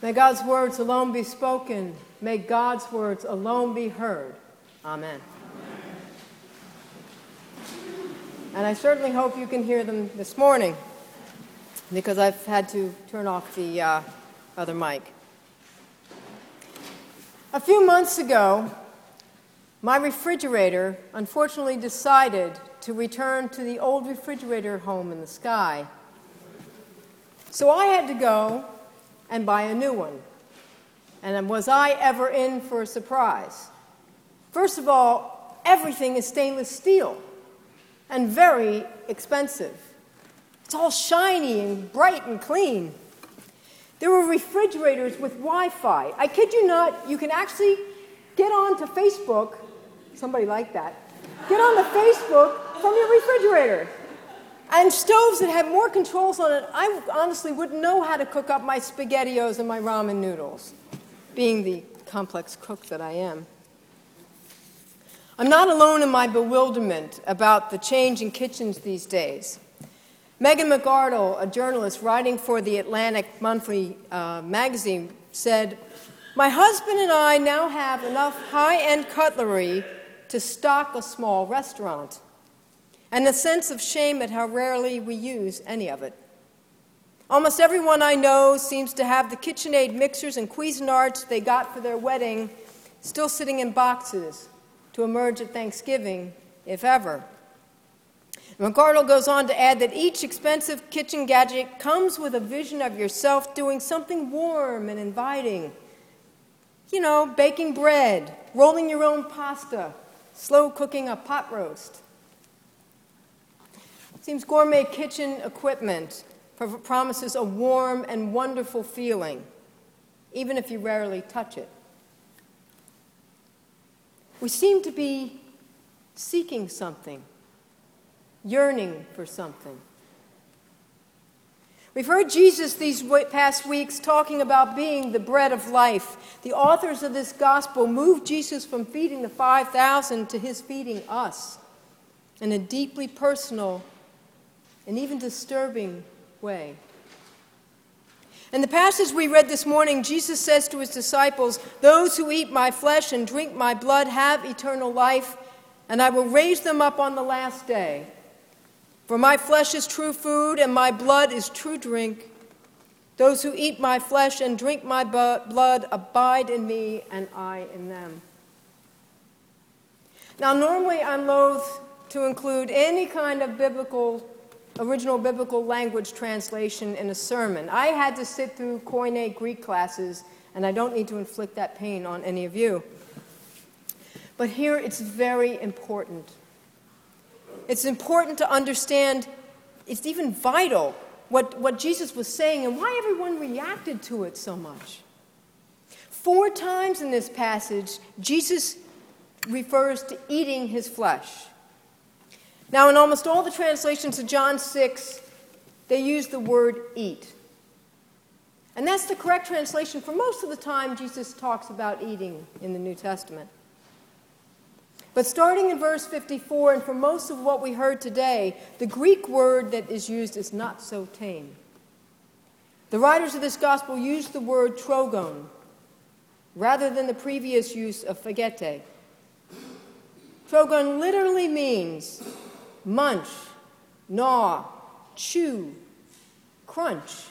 May God's words alone be spoken. May God's words alone be heard. Amen. And I certainly hope you can hear them this morning, because I've had to turn off the other mic. A few months ago, my refrigerator unfortunately decided to return to the old refrigerator home in the sky. So I had to go and buy a new one. And was I ever in for a surprise? First of all, everything is stainless steel and very expensive. It's all shiny and bright and clean. There were refrigerators with Wi-Fi. I kid you not, you can actually get onto Facebook, somebody like that, get onto Facebook from your refrigerator. And stoves that have more controls on it. I honestly wouldn't know how to cook up my SpaghettiOs and my ramen noodles, being the complex cook that I am. I'm not alone in my bewilderment about the change in kitchens these days. Megan McArdle, a journalist writing for the Atlantic Monthly magazine, said, "My husband and I now have enough high-end cutlery to stock a small restaurant, and a sense of shame at how rarely we use any of it. Almost everyone I know seems to have the KitchenAid mixers and Cuisinarts they got for their wedding still sitting in boxes to emerge at Thanksgiving, if ever." McArdle goes on to add that each expensive kitchen gadget comes with a vision of yourself doing something warm and inviting. You know, baking bread, rolling your own pasta, slow cooking a pot roast. Seems gourmet kitchen equipment promises a warm and wonderful feeling, even if you rarely touch it. We seem to be seeking something, yearning for something. We've heard Jesus these past weeks talking about being the bread of life. The authors of this gospel moved Jesus from feeding the 5,000 to his feeding us in a deeply personal and even disturbing way. In the passage we read this morning, Jesus says to his disciples, "Those who eat my flesh and drink my blood have eternal life, and I will raise them up on the last day. For my flesh is true food, and my blood is true drink. Those who eat my flesh and drink my blood abide in me, and I in them." Now, normally I'm loath to include any kind of original biblical language translation in a sermon. I had to sit through Koine Greek classes, and I don't need to inflict that pain on any of you. But here it's very important. It's important to understand, it's even vital, what Jesus was saying and why everyone reacted to it so much. 4 times in this passage, Jesus refers to eating his flesh. Now, in almost all the translations of John 6, they use the word eat. And that's the correct translation for most of the time Jesus talks about eating in the New Testament. But starting in verse 54, and for most of what we heard today, the Greek word that is used is not so tame. The writers of this gospel use the word trogon rather than the previous use of phagete. Trogon literally means munch, gnaw, chew, crunch.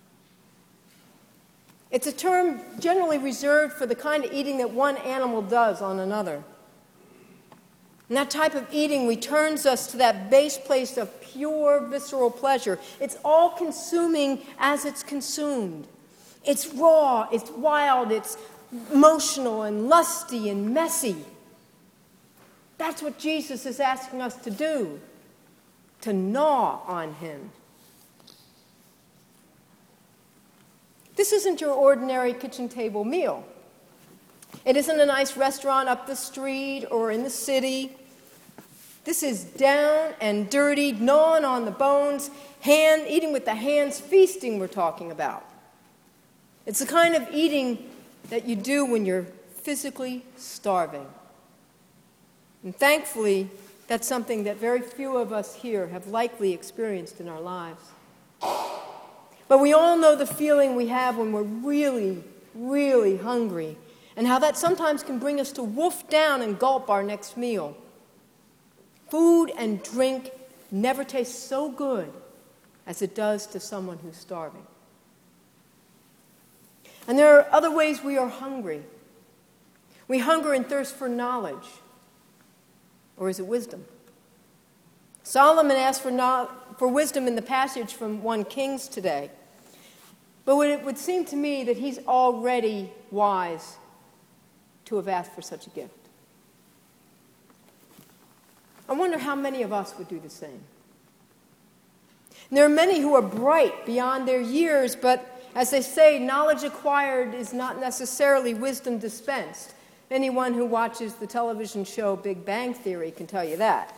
It's a term generally reserved for the kind of eating that one animal does on another. And that type of eating returns us to that base place of pure visceral pleasure. It's all-consuming as it's consumed. It's raw, it's wild, it's emotional and lusty and messy. That's what Jesus is asking us to do, to gnaw on him. This isn't your ordinary kitchen table meal. It isn't a nice restaurant up the street or in the city. This is down and dirty, gnawing on the bones, eating with the hands, feasting we're talking about. It's the kind of eating that you do when you're physically starving. And thankfully, that's something that very few of us here have likely experienced in our lives. But we all know the feeling we have when we're really, really hungry, and how that sometimes can bring us to wolf down and gulp our next meal. Food and drink never taste so good as it does to someone who's starving. And there are other ways we are hungry. We hunger and thirst for knowledge. Or is it wisdom? Solomon asked for wisdom in the passage from 1 Kings today. But it would seem to me that he's already wise to have asked for such a gift. I wonder how many of us would do the same. And there are many who are bright beyond their years, but as they say, knowledge acquired is not necessarily wisdom dispensed. Anyone who watches the television show Big Bang Theory can tell you that.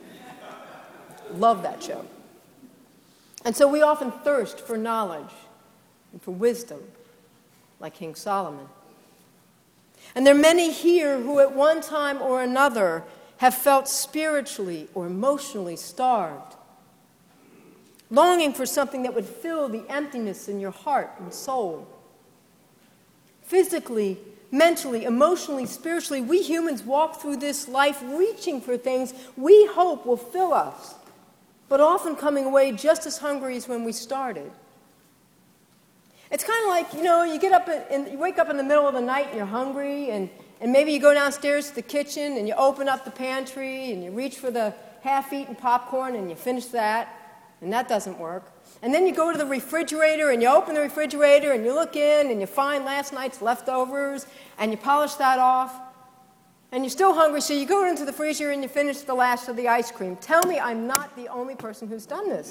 Love that show. And so we often thirst for knowledge and for wisdom, like King Solomon. And there are many here who at one time or another have felt spiritually or emotionally starved, longing for something that would fill the emptiness in your heart and soul. Physically, mentally, emotionally, spiritually, we humans walk through this life reaching for things we hope will fill us, but often coming away just as hungry as when we started. It's kind of like, you wake up in the middle of the night and you're hungry, and maybe you go downstairs to the kitchen and you open up the pantry and you reach for the half-eaten popcorn and you finish that, and that doesn't work. And then you go to the refrigerator and you open the refrigerator and you look in and you find last night's leftovers and you polish that off, and you're still hungry, so you go into the freezer and you finish the last of the ice cream. Tell me I'm not the only person who's done this.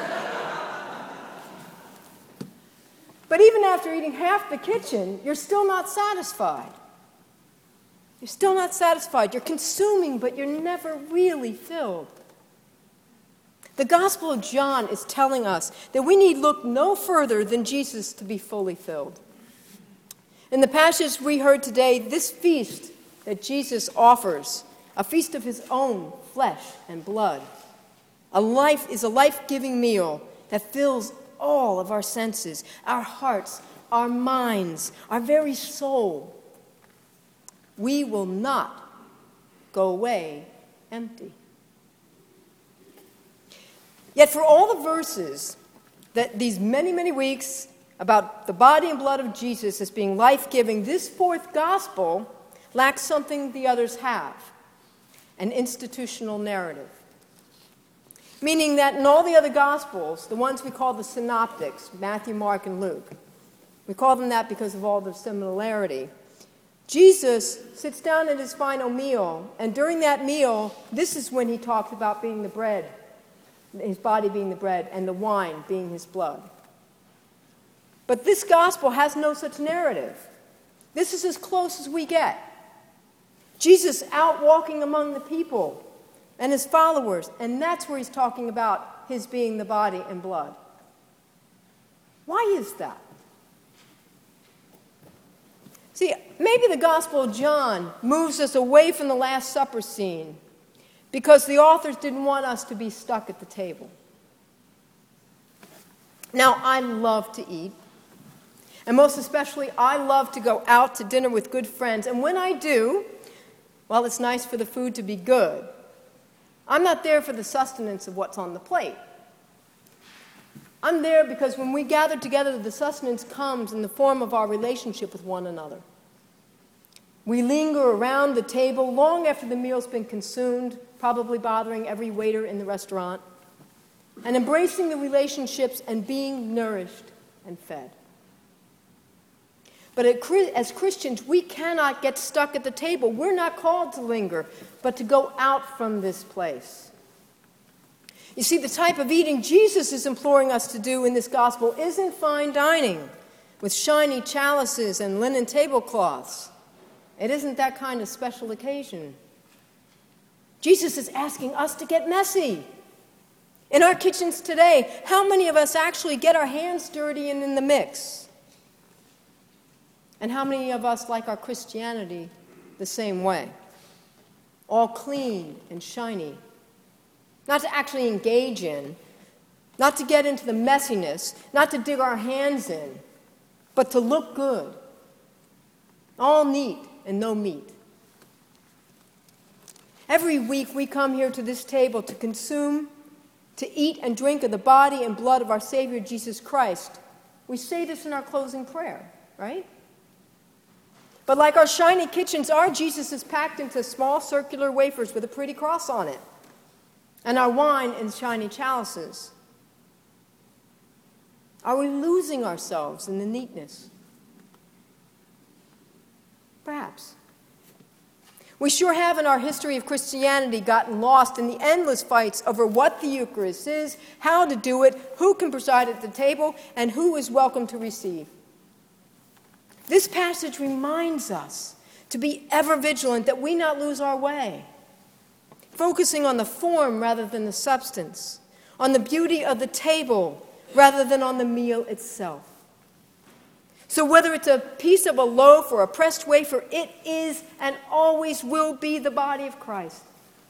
But even after eating half the kitchen, you're still not satisfied. You're still not satisfied. You're consuming, but you're never really filled. The Gospel of John is telling us that we need look no further than Jesus to be fully filled. In the passage we heard today, this feast that Jesus offers, a feast of his own flesh and blood, is a life-giving meal that fills all of our senses, our hearts, our minds, our very soul. We will not go away empty. Yet for all the verses that these many, many weeks about the body and blood of Jesus as being life-giving, this fourth gospel lacks something the others have, an institutional narrative. Meaning that in all the other Gospels, the ones we call the synoptics, Matthew, Mark, and Luke, we call them that because of all the similarity. Jesus sits down at his final meal, and during that meal, this is when he talks about being the bread, his body being the bread, and the wine being his blood. But this Gospel has no such narrative. This is as close as we get. Jesus out walking among the people and his followers, and that's where he's talking about his being the body and blood. Why is that? See, maybe the Gospel of John moves us away from the Last Supper scene because the authors didn't want us to be stuck at the table. Now, I love to eat, and most especially, I love to go out to dinner with good friends, and when I do, while it's nice for the food to be good, I'm not there for the sustenance of what's on the plate. I'm there because when we gather together, the sustenance comes in the form of our relationship with one another. We linger around the table long after the meal's been consumed, probably bothering every waiter in the restaurant, and embracing the relationships and being nourished and fed. But as Christians, we cannot get stuck at the table. We're not called to linger, but to go out from this place. You see, the type of eating Jesus is imploring us to do in this gospel isn't fine dining with shiny chalices and linen tablecloths. It isn't that kind of special occasion. Jesus is asking us to get messy. In our kitchens today, how many of us actually get our hands dirty and in the mix? And how many of us like our Christianity the same way? All clean and shiny. Not to actually engage in, not to get into the messiness, not to dig our hands in, but to look good. All neat and no meat. Every week we come here to this table to consume, to eat and drink of the body and blood of our Savior Jesus Christ. We say this in our closing prayer, right? But like our shiny kitchens, our Jesus is packed into small circular wafers with a pretty cross on it, and our wine in shiny chalices. Are we losing ourselves in the neatness? Perhaps. We sure have in our history of Christianity gotten lost in the endless fights over what the Eucharist is, how to do it, who can preside at the table, and who is welcome to receive. This passage reminds us to be ever vigilant that we not lose our way, focusing on the form rather than the substance, on the beauty of the table rather than on the meal itself. So whether it's a piece of a loaf or a pressed wafer, it is and always will be the body of Christ.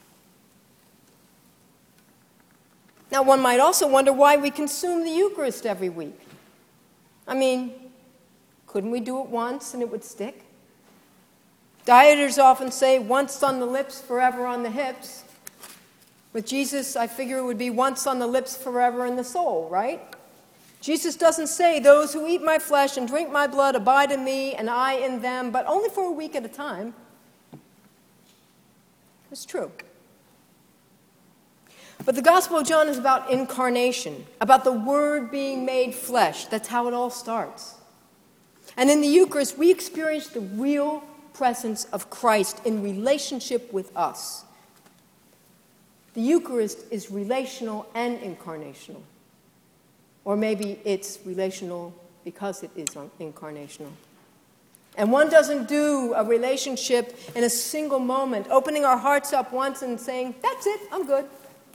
Now, one might also wonder why we consume the Eucharist every week. I mean, couldn't we do it once and it would stick? Dieters often say, once on the lips, forever on the hips. With Jesus, I figure it would be once on the lips, forever in the soul, right? Jesus doesn't say, those who eat my flesh and drink my blood abide in me and I in them, but only for a week at a time. It's true. But the Gospel of John is about incarnation, about the Word being made flesh. That's how it all starts. And in the Eucharist, we experience the real presence of Christ in relationship with us. The Eucharist is relational and incarnational. Or maybe it's relational because it is incarnational. And one doesn't do a relationship in a single moment, opening our hearts up once and saying, that's it, I'm good.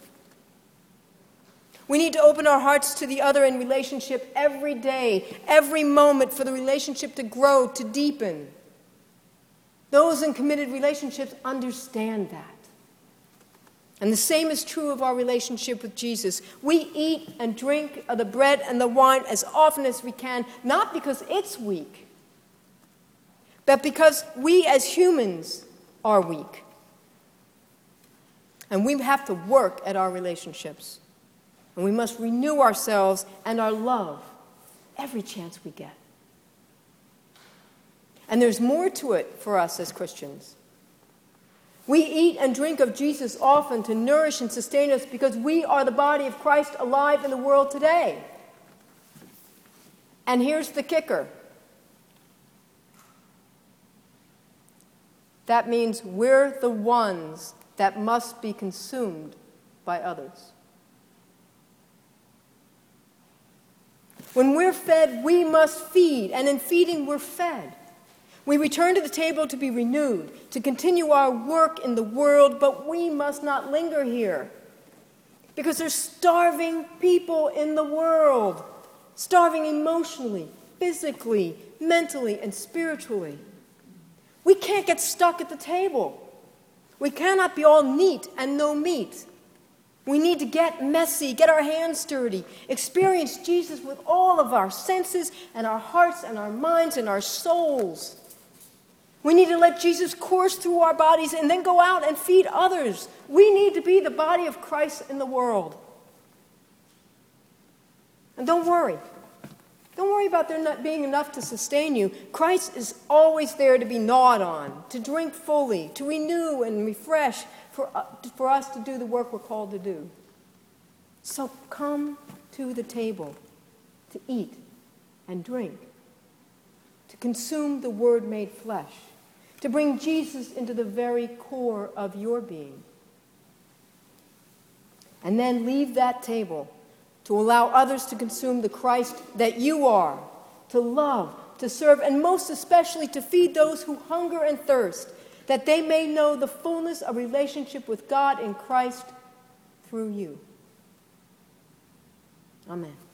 We need to open our hearts to the other in relationship every day, every moment, for the relationship to grow, to deepen. Those in committed relationships understand that. And the same is true of our relationship with Jesus. We eat and drink of the bread and the wine as often as we can, not because it's weak, but because we as humans are weak. And we have to work at our relationships. And we must renew ourselves and our love every chance we get. And there's more to it for us as Christians. We eat and drink of Jesus often to nourish and sustain us because we are the body of Christ alive in the world today. And here's the kicker. That means we're the ones that must be consumed by others. When we're fed, we must feed, and in feeding, we're fed. We return to the table to be renewed, to continue our work in the world, but we must not linger here. Because there's starving people in the world, starving emotionally, physically, mentally, and spiritually. We can't get stuck at the table. We cannot be all neat and no meat. We need to get messy, get our hands dirty, experience Jesus with all of our senses and our hearts and our minds and our souls. We need to let Jesus course through our bodies and then go out and feed others. We need to be the body of Christ in the world. And don't worry. Don't worry about there not being enough to sustain you. Christ is always there to be gnawed on, to drink fully, to renew and refresh for us to do the work we're called to do. So come to the table to eat and drink, to consume the Word made flesh, to bring Jesus into the very core of your being. And then leave that table to allow others to consume the Christ that you are, to love, to serve, and most especially to feed those who hunger and thirst, that they may know the fullness of relationship with God in Christ through you. Amen.